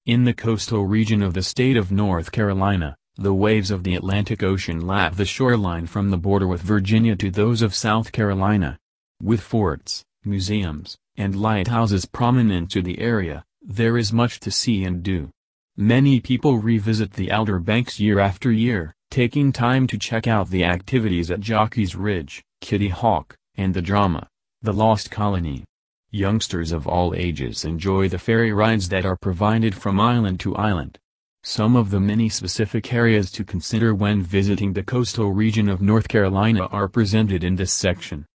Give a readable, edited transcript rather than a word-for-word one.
In the coastal region of the state of North Carolina, the waves of the Atlantic Ocean lap the shoreline from the border with Virginia to those of South Carolina. With forts, museums, and lighthouses prominent to the area, there is much to see and do. Many people revisit the Outer Banks year after year, taking time to check out the activities at Jockey's Ridge, Kitty Hawk, and the drama, The Lost Colony. Youngsters of all ages enjoy the ferry rides that are provided from island to island. Some of the many specific areas to consider when visiting the coastal region of North Carolina are presented in this section.